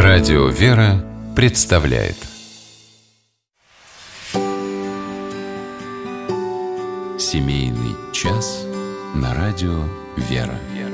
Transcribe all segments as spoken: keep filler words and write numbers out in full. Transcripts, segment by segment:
Радио «Вера» представляет семейный час на радио «Вера».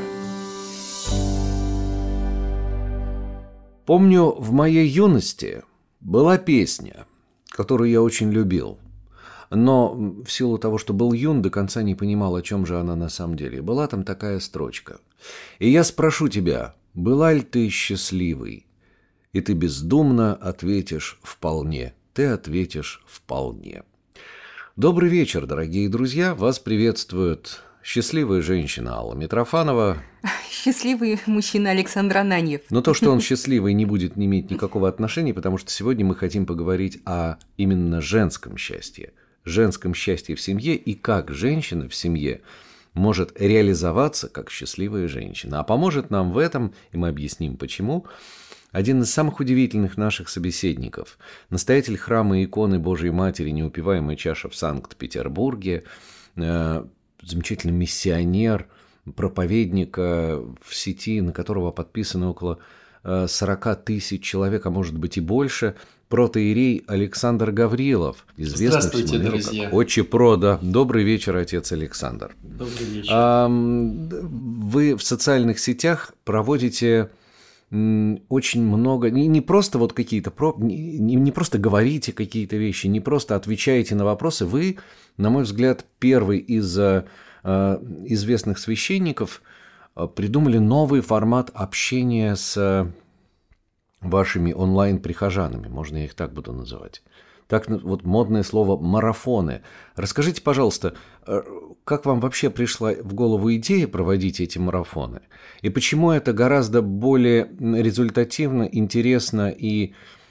Помню, в моей юности была песня, которую я очень любил, но в силу того, что был юн, до конца не понимал, о чем же она на самом деле. Была там такая строчка. «И я спрошу тебя, была ли ты счастливой?» И ты бездумно ответишь «вполне». Ты ответишь «вполне». Добрый вечер, дорогие друзья. Вас приветствует счастливая женщина Алла Митрофанова. Счастливый мужчина Александр Ананьев. Но то, что он счастливый, не будет не иметь никакого отношения, потому что сегодня мы хотим поговорить о именно женском счастье. Женском счастье в семье и как женщина в семье может реализоваться как счастливая женщина. А поможет нам в этом, и мы объясним почему, один из самых удивительных наших собеседников, настоятель храма иконы Божией Матери «Неупиваемая чаша» в Санкт-Петербурге, э, замечательный миссионер, проповедник э, в сети, на которого подписано около э, сорок тысяч человек, а может быть и больше, протоиерей Александр Гаврилов, известный Здравствуйте, всему миру друзья. как Отче Прода. Добрый вечер, отец Александр. Добрый вечер. А, вы в социальных сетях проводите очень много, не, не просто вот какие-то, не, не просто говорите какие-то вещи, не просто отвечаете на вопросы. Вы, на мой взгляд, первый из э, известных священников придумали новый формат общения с вашими онлайн-прихожанами, можно я их так буду называть. Так вот модное слово «марафоны». Расскажите, пожалуйста, как вам вообще пришла в голову идея проводить эти марафоны? И почему это гораздо более результативно, интересно и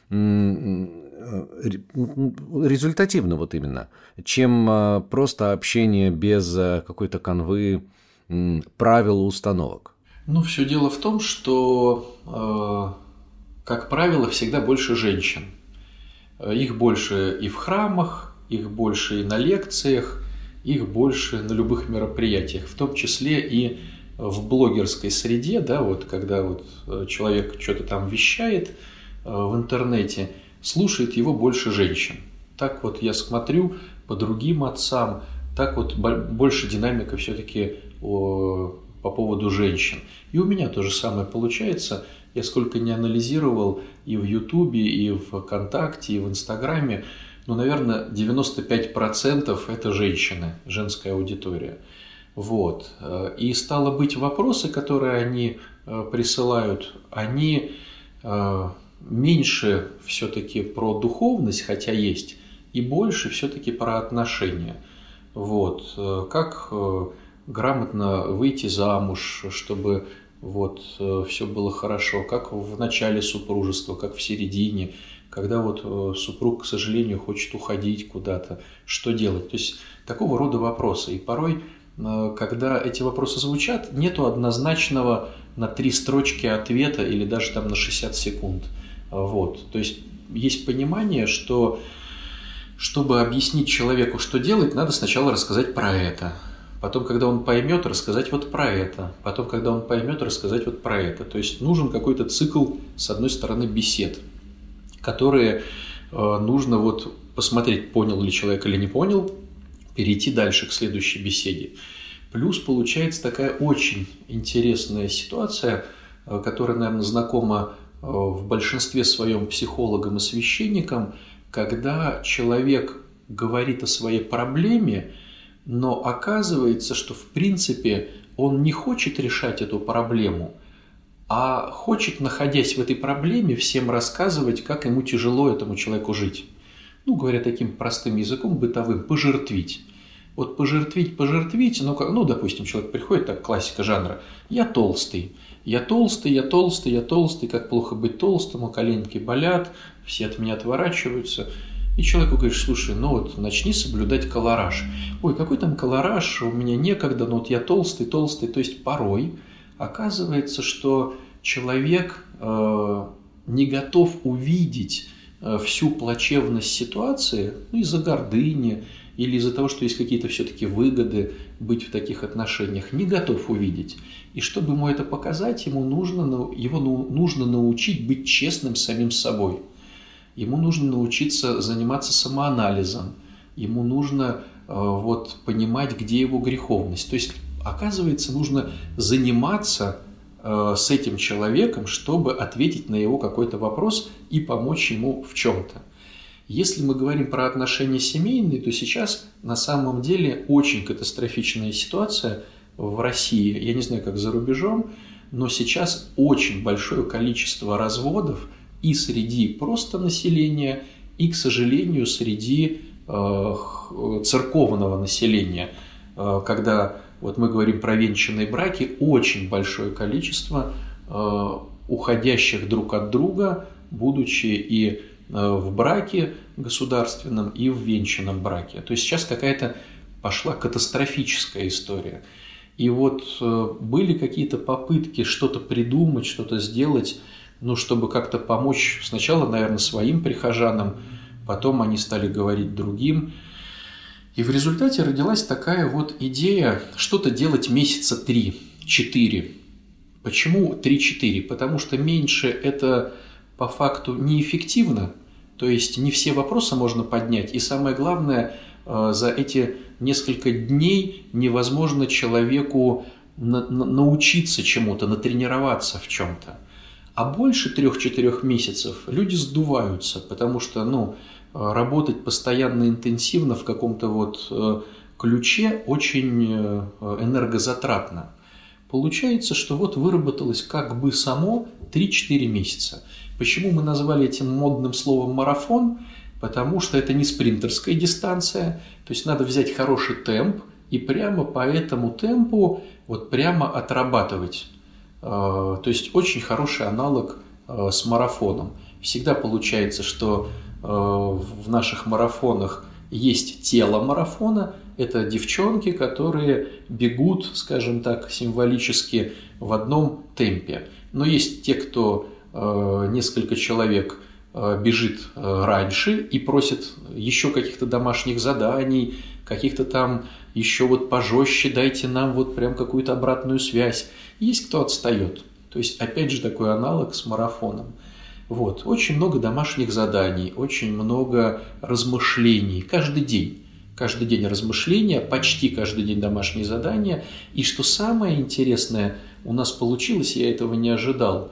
результативно вот именно, чем просто общение без какой-то канвы правил, установок? Ну, все дело в том, что, как правило, всегда больше женщин. Их больше и в храмах, их больше и на лекциях, их больше на любых мероприятиях, в том числе и в блогерской среде, да, вот когда вот человек что-то там вещает в интернете, слушает его больше женщин. Так вот я смотрю по другим отцам, так вот больше динамика все-таки по поводу женщин. И у меня то же самое получается. Я сколько не анализировал и в Ютубе, и в ВКонтакте, и в Инстаграме, ну, наверное, девяносто пять процентов это женщины, женская аудитория. Вот. И стало быть, вопросы, которые они присылают, они меньше все-таки про духовность, хотя есть, и больше все-таки про отношения. Вот. Как грамотно выйти замуж, чтобы вот все было хорошо, как в начале супружества, как в середине, когда вот супруг, к сожалению, хочет уходить куда-то, что делать? То есть такого рода вопросы. И порой, когда эти вопросы звучат, нету однозначного на три строчки ответа или даже там на шестьдесят секунд. Вот. То есть есть понимание, что чтобы объяснить человеку, что делать, надо сначала рассказать про это. Потом, когда он поймет, рассказать вот про это. Потом, когда он поймет, рассказать вот про это. То есть нужен какой-то цикл, с одной стороны, бесед, которые э, нужно вот посмотреть, понял ли человек или не понял, перейти дальше к следующей беседе. Плюс получается такая очень интересная ситуация, э, которая, наверное, знакома э, в большинстве своем психологам и священникам, когда человек говорит о своей проблеме, но оказывается, что в принципе он не хочет решать эту проблему, а хочет, находясь в этой проблеме, всем рассказывать, как ему тяжело этому человеку жить. Ну, говоря таким простым языком, бытовым, пожертвить. Вот пожертвить, пожертвить, ну, как, ну, допустим, человек приходит, так, классика жанра, я толстый, я толстый, я толстый, я толстый, как плохо быть толстым, коленки болят, все от меня отворачиваются. И человеку говоришь, слушай, ну вот начни соблюдать колораж. Ой, какой там колораж, у меня некогда, но вот я толстый, толстый. То есть порой оказывается, что человек э, не готов увидеть э, всю плачевность ситуации, ну, из-за гордыни, или из-за того, что есть какие-то все-таки выгоды быть в таких отношениях, не готов увидеть. И чтобы ему это показать, ему нужно, его нужно научить быть честным самим собой. Ему нужно научиться заниматься самоанализом. Ему нужно э, вот, понимать, где его греховность. То есть, оказывается, нужно заниматься э, с этим человеком, чтобы ответить на его какой-то вопрос и помочь ему в чем-то. Если мы говорим про отношения семейные, то сейчас на самом деле очень катастрофичная ситуация в России. Я не знаю, как за рубежом, но сейчас очень большое количество разводов и среди просто населения, и, к сожалению, среди э, церковного населения. Э, когда вот мы говорим про венчанные браки, очень большое количество э, уходящих друг от друга, будучи и в браке государственном, и в венчанном браке. То есть сейчас какая-то пошла катастрофическая история. И вот были какие-то попытки что-то придумать, что-то сделать, ну, чтобы как-то помочь сначала, наверное, своим прихожанам, потом они стали говорить другим. И в результате родилась такая вот идея что-то делать месяца три-четыре. Почему три-четыре? Потому что меньше это по факту неэффективно, то есть не все вопросы можно поднять, и самое главное, за эти несколько дней невозможно человеку на- на- научиться чему-то, натренироваться в чем-то. А больше трех-четырех месяцев люди сдуваются, потому что ну, работать постоянно интенсивно в каком-то вот ключе очень энергозатратно. Получается, что вот выработалось как бы само три-четыре месяца. Почему мы назвали этим модным словом марафон? Потому что это не спринтерская дистанция, то есть надо взять хороший темп и прямо по этому темпу вот прямо отрабатывать. То есть очень хороший аналог с марафоном. Всегда получается, что в наших марафонах есть тело марафона, это девчонки, которые бегут, скажем так, символически в одном темпе. Но есть те, кто несколько человек бежит раньше и просит еще каких-то домашних заданий, каких-то там еще вот пожестче, дайте нам вот прям какую-то обратную связь. Есть кто отстает. То есть, опять же, такой аналог с марафоном. Вот. Очень много домашних заданий, очень много размышлений каждый день. Каждый день размышления, почти каждый день домашние задания. И что самое интересное у нас получилось, я этого не ожидал,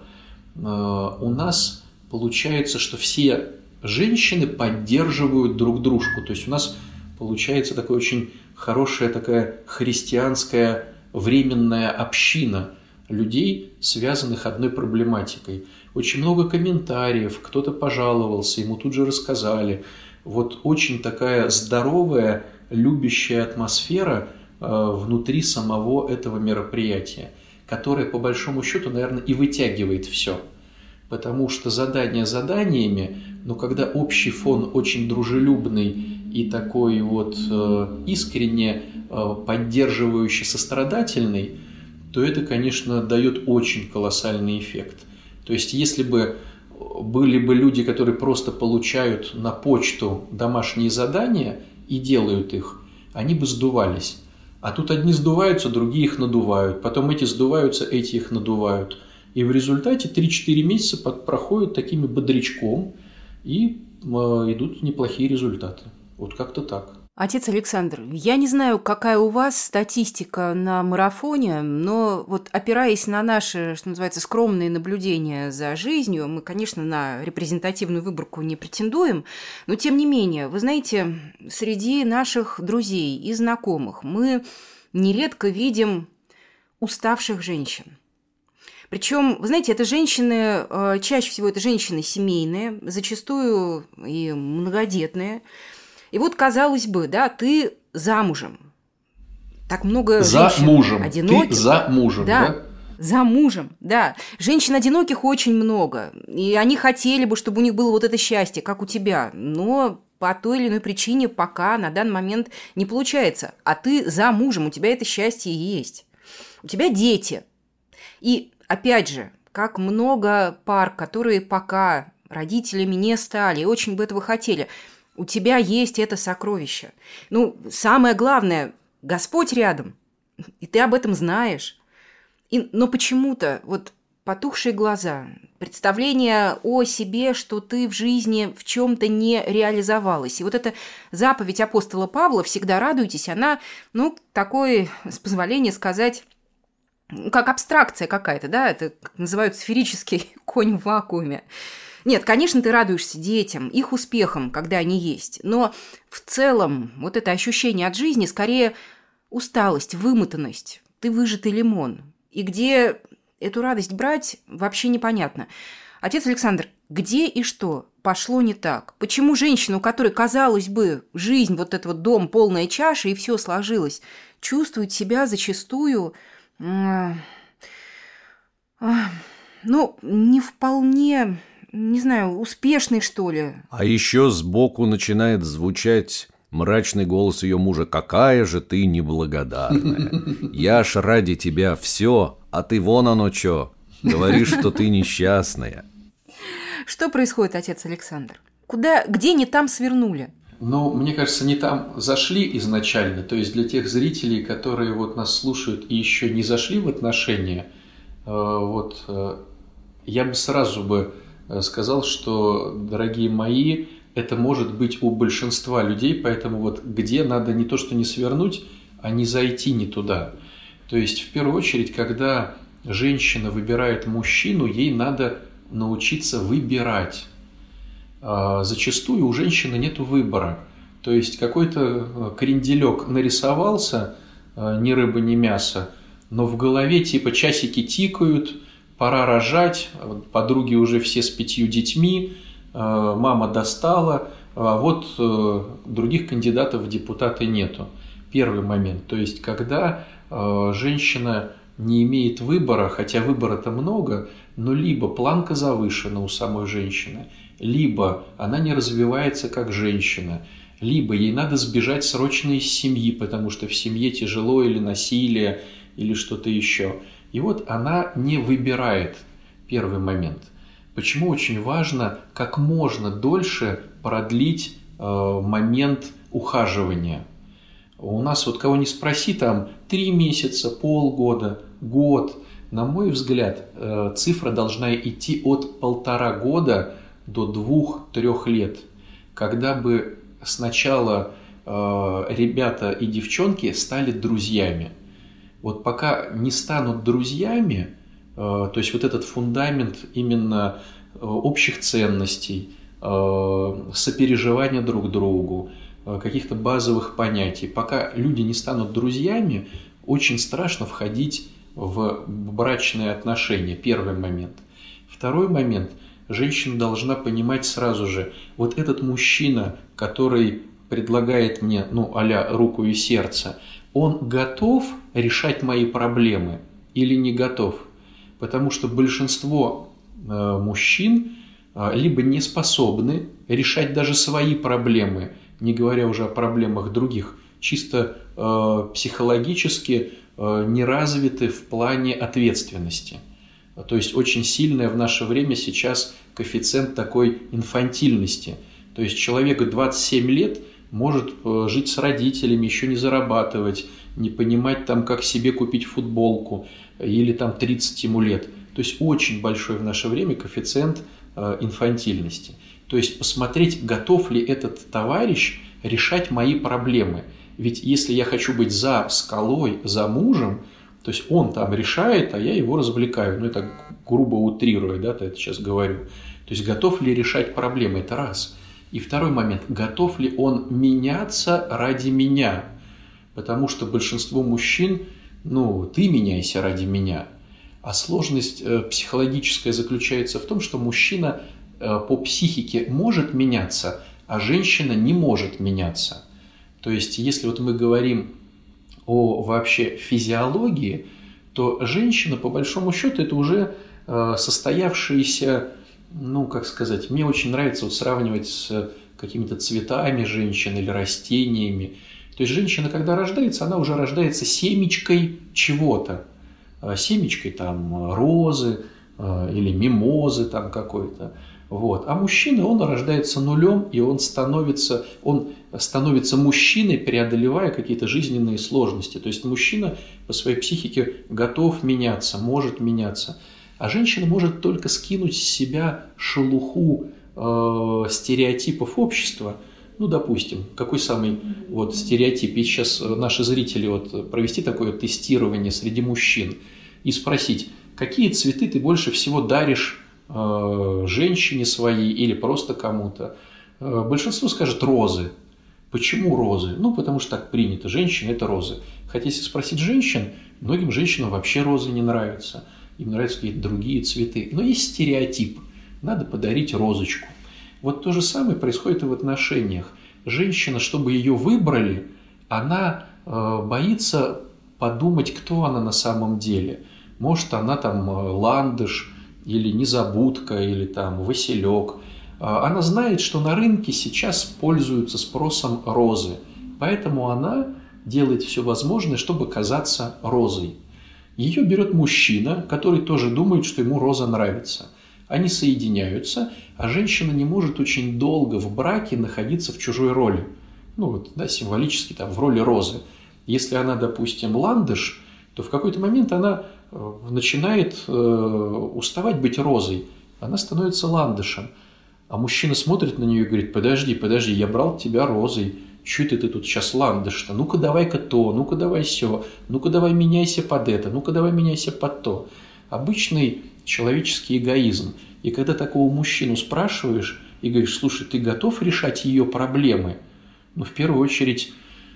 у нас получается, что все женщины поддерживают друг дружку. То есть у нас получается такая очень хорошая такая христианская временная община людей, связанных одной проблематикой. Очень много комментариев, кто-то пожаловался, ему тут же рассказали. Вот очень такая здоровая, любящая атмосфера внутри самого этого мероприятия, которая, по большому счету, наверное, и вытягивает все. Потому что задания заданиями, но когда общий фон очень дружелюбный и такой вот искренне поддерживающий, сострадательный, то это, конечно, дает очень колоссальный эффект. То есть, если бы были бы люди, которые просто получают на почту домашние задания и делают их, они бы сдувались. А тут одни сдуваются, другие их надувают. Потом эти сдуваются, эти их надувают. И в результате три-четыре месяца проходят такими бодрячком, и идут неплохие результаты. Вот как-то так. Отец Александр, я не знаю, какая у вас статистика на марафоне, но вот опираясь на наши, что называется, скромные наблюдения за жизнью, мы, конечно, на репрезентативную выборку не претендуем, но тем не менее, вы знаете, среди наших друзей и знакомых мы нередко видим уставших женщин. Причем, вы знаете, это женщины, чаще всего это женщины семейные, зачастую и многодетные. И вот, казалось бы, да, ты замужем. Так много за женщин мужем. одиноких. Ты за мужем, да? Да, за мужем, да. Женщин одиноких очень много. И они хотели бы, чтобы у них было вот это счастье, как у тебя. Но по той или иной причине пока на данный момент не получается. А ты за мужем, у тебя это счастье есть. У тебя дети. И, опять же, как много пар, которые пока родителями не стали, и очень бы этого хотели. У тебя есть это сокровище. Ну, самое главное, Господь рядом, и ты об этом знаешь. И, но почему-то вот потухшие глаза, представление о себе, что ты в жизни в чем-то не реализовалась. И вот эта заповедь апостола Павла «Всегда радуйтесь», она, ну, такой, с позволения сказать, как абстракция какая-то, да, это называют сферический конь в вакууме. Нет, конечно, ты радуешься детям, их успехам, когда они есть, но в целом вот это ощущение от жизни скорее усталость, вымотанность, ты выжатый лимон. И где эту радость брать, вообще непонятно. Отец Александр, где и что пошло не так? Почему женщина, у которой, казалось бы, жизнь, вот этот вот дом, полная чаша, и все сложилось, чувствует себя зачастую, э, э, ну, не вполне... не знаю, успешный, что ли. А еще сбоку начинает звучать мрачный голос ее мужа. «Какая же ты неблагодарная! Я ж ради тебя все, а ты вон оно чё. Говоришь, что ты несчастная». Что происходит, отец Александр? Куда, где не там свернули? Ну, мне кажется, не там зашли изначально. То есть для тех зрителей, которые вот нас слушают и еще не зашли в отношения, вот я бы сразу бы сказал, что, дорогие мои, это может быть у большинства людей, поэтому вот где надо не то что не свернуть, а не зайти не туда. То есть, в первую очередь, когда женщина выбирает мужчину, ей надо научиться выбирать. А зачастую у женщины нет выбора. То есть, какой-то кренделек нарисовался, ни рыба, ни мясо, но в голове типа часики тикают, пора рожать, подруги уже все с пятью детьми, мама достала, а вот других кандидатов в депутаты нету. Первый момент. То есть, когда женщина не имеет выбора, хотя выбора-то много, но либо планка завышена у самой женщины, либо она не развивается как женщина, либо ей надо сбежать срочно из семьи, потому что в семье тяжело или насилие, или что-то еще. И вот она не выбирает. Первый момент. Почему очень важно как можно дольше продлить э, момент ухаживания. У нас вот кого ни спроси, там три месяца, полгода, год. На мой взгляд, э, цифра должна идти от полтора года до двух-трех лет. Когда бы сначала э, ребята и девчонки стали друзьями. Вот пока не станут друзьями, то есть вот этот фундамент именно общих ценностей, сопереживания друг другу, каких-то базовых понятий, пока люди не станут друзьями, очень страшно входить в брачные отношения. Первый момент. Второй момент. Женщина должна понимать сразу же, вот этот мужчина, который предлагает мне, ну, а-ля руку и сердце, он готов решать мои проблемы или не готов? Потому что большинство э, мужчин э, либо не способны решать даже свои проблемы, не говоря уже о проблемах других, чисто э, психологически э, не развиты в плане ответственности. То есть очень сильный в наше время сейчас коэффициент такой инфантильности. То есть человеку двадцать семь лет может жить с родителями, еще не зарабатывать, не понимать, там, как себе купить футболку, или там тридцать ему лет. То есть очень большой в наше время коэффициент инфантильности. То есть посмотреть, готов ли этот товарищ решать мои проблемы. Ведь если я хочу быть за скалой, за мужем, то есть он там решает, а я его развлекаю. Ну, это грубо утрируя, да, я это сейчас говорю. То есть готов ли решать проблемы, это раз. И второй момент, готов ли он меняться ради меня? Потому что большинство мужчин, ну, ты меняйся ради меня. А сложность э, психологическая заключается в том, что мужчина э, по психике может меняться, а женщина не может меняться. То есть, если вот мы говорим о вообще физиологии, то женщина, по большому счету, это уже э, состоявшаяся, ну, как сказать, мне очень нравится вот сравнивать с какими-то цветами женщин или растениями. То есть женщина, когда рождается, она уже рождается семечкой чего-то. Семечкой там розы или мимозы там какой-то. Вот. А мужчина, он рождается нулем, и он становится, он становится мужчиной, преодолевая какие-то жизненные сложности. То есть мужчина по своей психике готов меняться, может меняться. А женщина может только скинуть с себя шелуху э, стереотипов общества. Ну, допустим, какой самый вот стереотип? И сейчас наши зрители вот провести такое тестирование среди мужчин и спросить, какие цветы ты больше всего даришь женщине своей или просто кому-то. Большинство скажет розы. Почему розы? Ну, потому что так принято. Женщины – это розы. Хотя, если спросить женщин, многим женщинам вообще розы не нравятся. Им нравятся какие-то другие цветы. Но есть стереотип. Надо подарить розочку. Вот то же самое происходит и в отношениях. Женщина, чтобы ее выбрали, она боится подумать, кто она на самом деле. Может, она там ландыш, или незабудка, или там василек. Она знает, что на рынке сейчас пользуются спросом розы. Поэтому она делает все возможное, чтобы казаться розой. Ее берет мужчина, который тоже думает, что ему роза нравится. Они соединяются, а женщина не может очень долго в браке находиться в чужой роли. Ну вот, да, символически там в роли розы. Если она, допустим, ландыш, то в какой-то момент она начинает э, уставать быть розой, она становится ландышем. А мужчина смотрит на нее и говорит: подожди, подожди, я брал тебя розой, чё ты, ты тут сейчас ландыш-то? Ну-ка давай-ка то, ну-ка давай сё, ну-ка давай меняйся под это, ну-ка давай меняйся под то. Обычный человеческий эгоизм. И когда такого мужчину спрашиваешь и говоришь: слушай, ты готов решать ее проблемы? Ну, в первую очередь,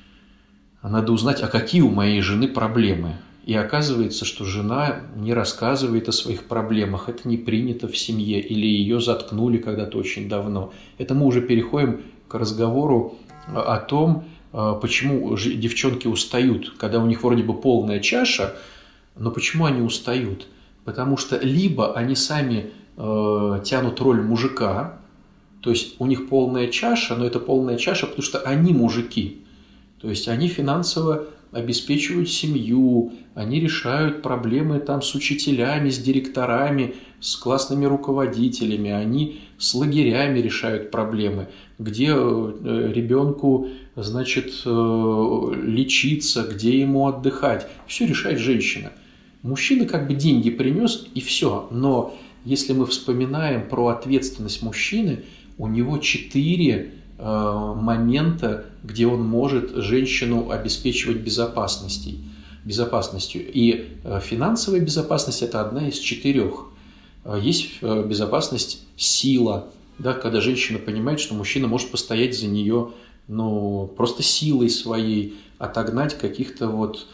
надо узнать, а какие у моей жены проблемы. И оказывается, что жена не рассказывает о своих проблемах, это не принято в семье, или ее заткнули когда-то очень давно. Это мы уже переходим к разговору о том, почему девчонки устают, когда у них вроде бы полная чаша, но почему они устают? Потому что либо они сами э, тянут роль мужика, то есть у них полная чаша, но это полная чаша, потому что они мужики, то есть они финансово обеспечивают семью, они решают проблемы там с учителями, с директорами, с классными руководителями, они с лагерями решают проблемы, где ребенку, значит, лечиться, где ему отдыхать. Все решает женщина. Мужчина как бы деньги принес и все. Но если мы вспоминаем про ответственность мужчины, у него четыре момента, где он может женщину обеспечивать безопасностью. безопасностью. И финансовая безопасность – это одна из четырех. Есть безопасность сила, да, когда женщина понимает, что мужчина может постоять за нее, ну, просто силой своей, отогнать каких-то вот,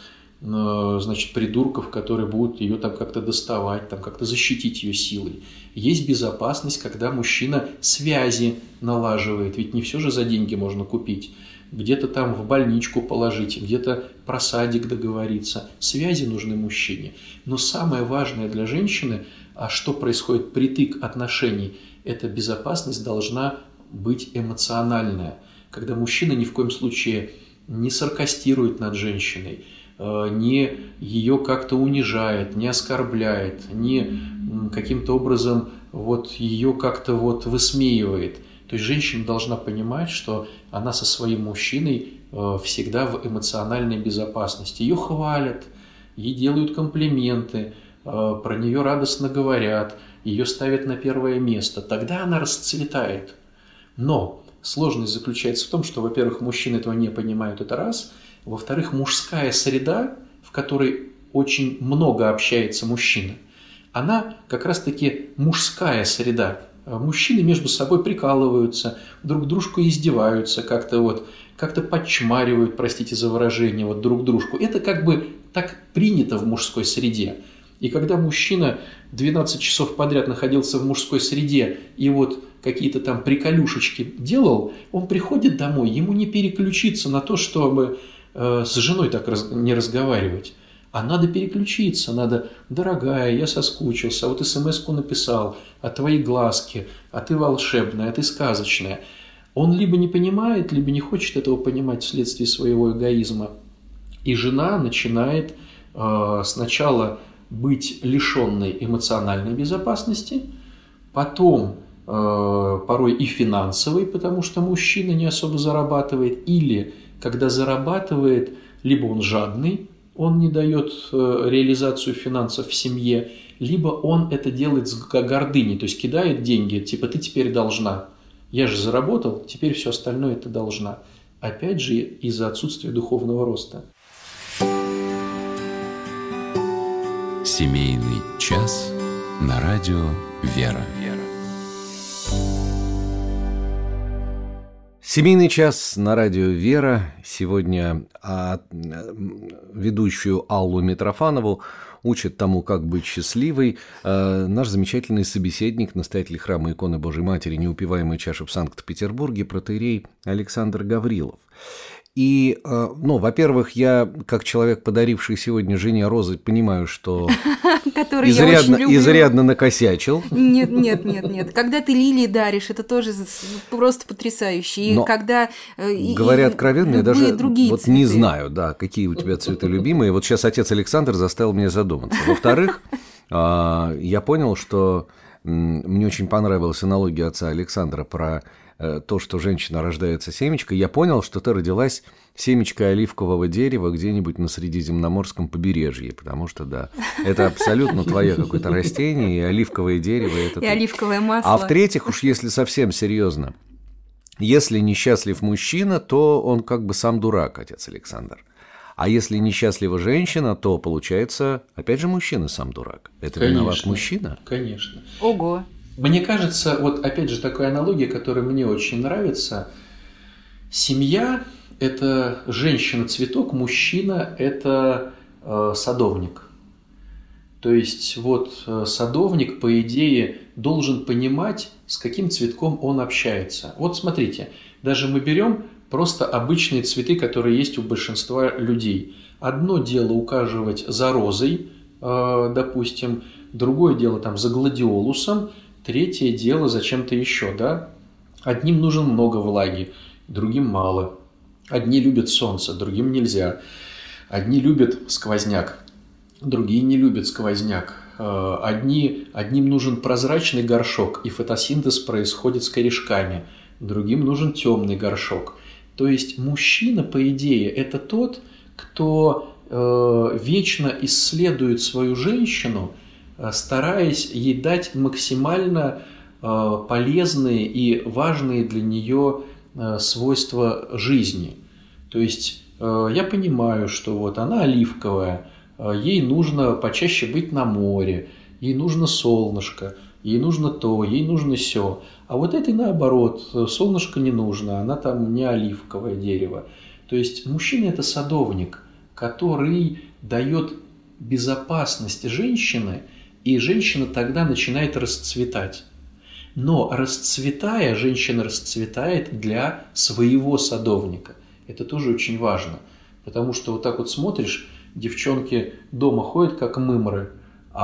значит, придурков, которые будут ее там как-то доставать, там как-то защитить ее силой. Есть безопасность, когда мужчина связи налаживает, ведь не все же за деньги можно купить. Где-то там в больничку положить, где-то про садик договориться. Связи нужны мужчине. Но самое важное для женщины, а что происходит притык отношений, эта безопасность должна быть эмоциональная. Когда мужчина ни в коем случае не саркастирует над женщиной, не ее как-то унижает, не оскорбляет, не каким-то образом вот ее как-то вот высмеивает. То есть женщина должна понимать, что она со своим мужчиной всегда в эмоциональной безопасности. Ее хвалят, ей делают комплименты, про нее радостно говорят, ее ставят на первое место. Тогда она расцветает. Но сложность заключается в том, что, во-первых, мужчины этого не понимают, это раз. Во-вторых, мужская среда, в которой очень много общается мужчина, она как раз-таки мужская среда. Мужчины между собой прикалываются, друг дружку издеваются, как-то вот, как-то подчмаривают, простите за выражение, вот друг дружку. Это как бы так принято в мужской среде. И когда мужчина двенадцать часов подряд находился в мужской среде и вот какие-то там приколюшечки делал, он приходит домой, ему не переключиться на то, чтобы э, с женой так раз, не разговаривать. А надо переключиться, надо: дорогая, я соскучился, а вот смс-ку написал, а твои глазки, а ты волшебная, а ты сказочная. Он либо не понимает, либо не хочет этого понимать вследствие своего эгоизма. И жена начинает э, сначала быть лишенной эмоциональной безопасности, потом порой и финансовый, потому что мужчина не особо зарабатывает, или когда зарабатывает, либо он жадный, он не дает реализацию финансов в семье, либо он это делает с гордыней, то есть кидает деньги, типа ты теперь должна, я же заработал, теперь все остальное ты должна. Опять же из-за отсутствия духовного роста. Семейный час на радио «Вера». Семейный час на радио «Вера». Сегодня а, ведущую Аллу Митрофанову учит тому, как быть счастливой, а, наш замечательный собеседник, настоятель храма иконы Божией Матери «Неупиваемая чаша» в Санкт-Петербурге, протоиерей Александр Гаврилов. И, ну, во-первых, я, как человек, подаривший сегодня жене розы, понимаю, что изрядно, изрядно накосячил. Нет, нет, нет, нет. Когда ты лилии даришь, это тоже просто потрясающе. И но, когда, говоря откровенно, я даже вот цветы. не знаю, да, какие у тебя цветы любимые. Вот сейчас отец Александр заставил меня задуматься. Во-вторых, я понял, что мне очень понравилась аналогия отца Александра про то, что женщина рождается семечкой. Я понял, что ты родилась семечкой оливкового дерева где-нибудь на Средиземноморском побережье, потому что, да, это абсолютно твое какое-то растение, и оливковое дерево. Это и ты. Оливковое масло. А в-третьих, уж если совсем серьезно, если несчастлив мужчина, то он как бы сам дурак, отец Александр. А если несчастлива женщина, то, получается, опять же, мужчина сам дурак. Это конечно, виноват мужчина? Конечно. Ого. Мне кажется, вот опять же такая аналогия, которая мне очень нравится. Семья – это женщина-цветок, мужчина – это э, садовник. То есть вот э, садовник, по идее, должен понимать, с каким цветком он общается. Вот смотрите, даже мы берем просто обычные цветы, которые есть у большинства людей. Одно дело ухаживать за розой, э, допустим, другое дело там за гладиолусом, третье дело за чем-то еще, да? Одним нужно много влаги, другим мало. Одни любят солнце, другим нельзя. Одни любят сквозняк, другие не любят сквозняк. Одни, одним нужен прозрачный горшок, и фотосинтез происходит с корешками. Другим нужен темный горшок. То есть мужчина, по идее, это тот, кто э, вечно исследует свою женщину, стараясь ей дать максимально э, полезные и важные для нее э, свойства жизни. То есть э, я понимаю, что вот она оливковая, э, ей нужно почаще быть на море, ей нужно солнышко, ей нужно то, ей нужно сё. А вот этой наоборот, солнышко не нужно, она там не оливковое дерево. То есть мужчина – это садовник, который дает безопасность женщины, и женщина тогда начинает расцветать. Но расцветая, женщина расцветает для своего садовника. Это тоже очень важно. Потому что вот так вот смотришь, девчонки дома ходят как мымры,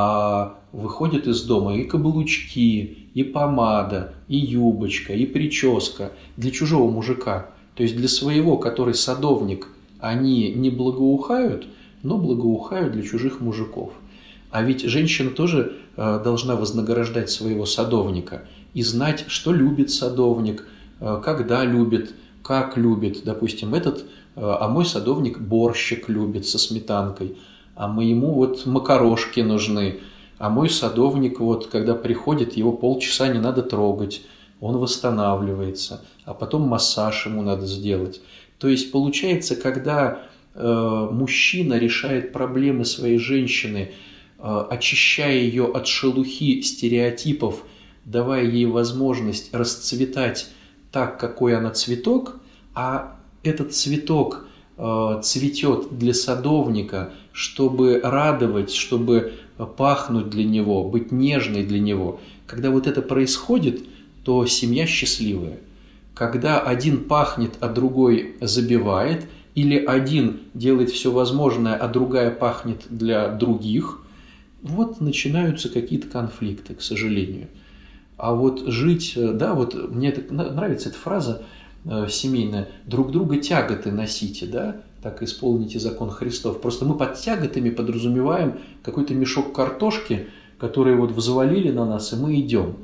а выходят из дома и каблучки, и помада, и юбочка, и прическа для чужого мужика. То есть для своего, который садовник, они не благоухают, но благоухают для чужих мужиков. А ведь женщина тоже э, должна вознаграждать своего садовника и знать, что любит садовник, э, когда любит, как любит. Допустим, этот, э, а мой садовник борщик любит со сметанкой, а моему вот макарошки нужны, а мой садовник, вот, когда приходит, его полчаса не надо трогать, он восстанавливается, а потом массаж ему надо сделать. То есть получается, когда э, мужчина решает проблемы своей женщины, очищая ее от шелухи стереотипов, давая ей возможность расцветать так, какой она цветок, а этот цветок э, цветет для садовника, чтобы радовать, чтобы пахнуть для него, быть нежной для него. Когда вот это происходит, то семья счастливая. Когда один пахнет, а другой забивает, или один делает все возможное, а другая пахнет для других, вот начинаются какие-то конфликты, к сожалению. А вот жить, да, вот мне нравится эта фраза э, семейная, друг друга тяготы носите, да, так исполните закон Христов. Просто мы под тяготами подразумеваем какой-то мешок картошки, который вот взвалили на нас, и мы идем.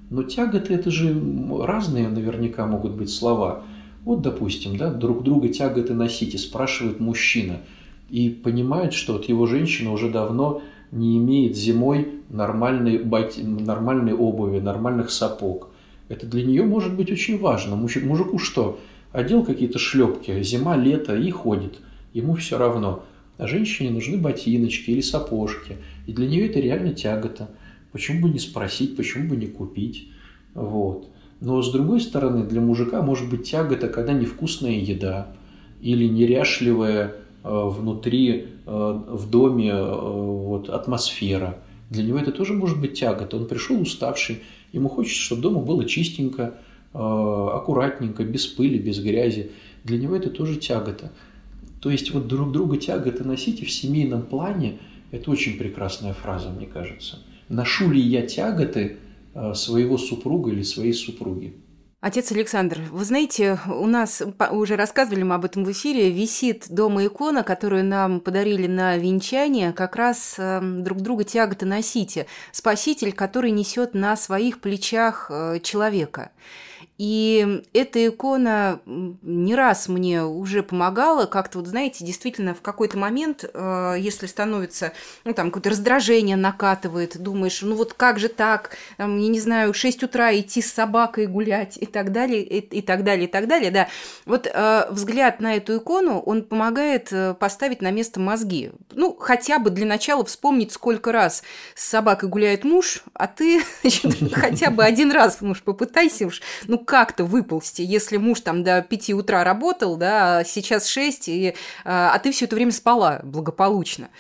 Но тяготы – это же разные наверняка могут быть слова. Вот, допустим, да, друг друга тяготы носить, и спрашивает мужчина, и понимает, что вот его женщина уже давно не имеет зимой нормальной, нормальной обуви, нормальных сапог. Это для нее может быть очень важно. Мужику что? Одел какие-то шлепки, зима, лето, и ходит. Ему все равно. А женщине нужны ботиночки или сапожки. И для нее это реально тягота. Почему бы не спросить, почему бы не купить? Вот. Но с другой стороны, для мужика может быть тягота, когда невкусная еда или неряшливая э, внутри, э, в доме э, вот, атмосфера. Для него это тоже может быть тягота. Он пришел уставший, ему хочется, чтобы дома было чистенько, э, аккуратненько, без пыли, без грязи. Для него это тоже тягота. То есть вот друг друга тяготы носить и в семейном плане – это очень прекрасная фраза, мне кажется. Ношу ли я тяготы своего супруга или своей супруги? Отец Александр, вы знаете, у нас, уже рассказывали мы об этом в эфире, висит дома икона, которую нам подарили на венчание, как раз друг друга тяготы носите. Спаситель, который несет на своих плечах человека. И эта икона не раз мне уже помогала, как-то, вот знаете, действительно в какой-то момент, если становится, ну, там, какое-то раздражение накатывает, думаешь, ну, вот как же так, там, я не знаю, шесть утра идти с собакой гулять и так далее, и, и так далее, и так далее, да. Вот э, взгляд на эту икону, он помогает поставить на место мозги. Ну, хотя бы для начала вспомнить, сколько раз с собакой гуляет муж, а ты, значит, хотя бы один раз, муж, попытайся уж, ну, как-то выползти, если муж там до пяти утра работал, да, сейчас шесть, и, а ты все это время спала благополучно.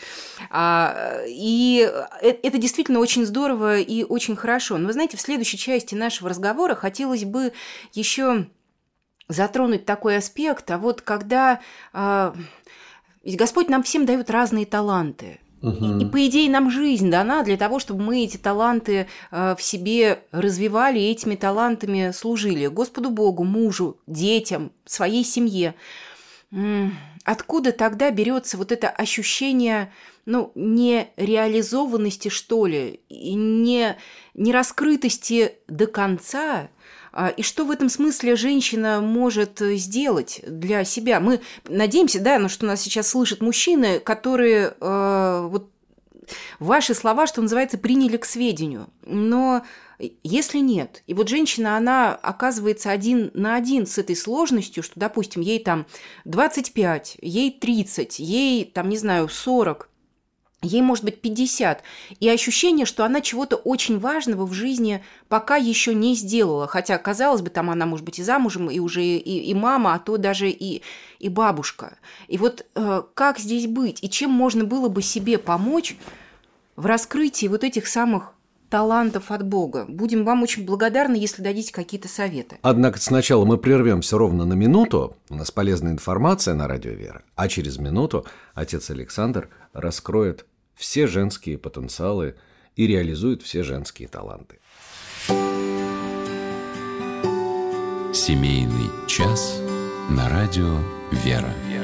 А, и это действительно очень здорово и очень хорошо. Но вы знаете, в следующей части нашего разговора хотелось бы еще затронуть такой аспект, а вот когда... А, ведь Господь нам всем дает разные таланты. Uh-huh. И, и, по идее, нам жизнь дана для того, чтобы мы эти таланты э, в себе развивали, и этими талантами служили Господу Богу, мужу, детям, своей семье. М-м, откуда тогда берется вот это ощущение, ну, нереализованности, что ли, и не, нераскрытости до конца? И что в этом смысле женщина может сделать для себя? Мы надеемся, да, ну, что нас сейчас слышат мужчины, которые э, вот ваши слова, что называется, приняли к сведению. Но если нет, и вот женщина, она оказывается один на один с этой сложностью, что, допустим, ей там двадцать пять, ей тридцать, ей, там, не знаю, сорок, ей может быть пятьдесят, и ощущение, что она чего-то очень важного в жизни пока еще не сделала, хотя, казалось бы, там она может быть и замужем, и уже и, и мама, а то даже и, и бабушка. И вот э, как здесь быть, и чем можно было бы себе помочь в раскрытии вот этих самых талантов от Бога? Будем вам очень благодарны, если дадите какие-то советы. Однако сначала мы прервемся ровно на минуту. У нас полезная информация на радио Вера. А через минуту отец Александр раскроет все женские потенциалы и реализует все женские таланты. Семейный час на радио Вера.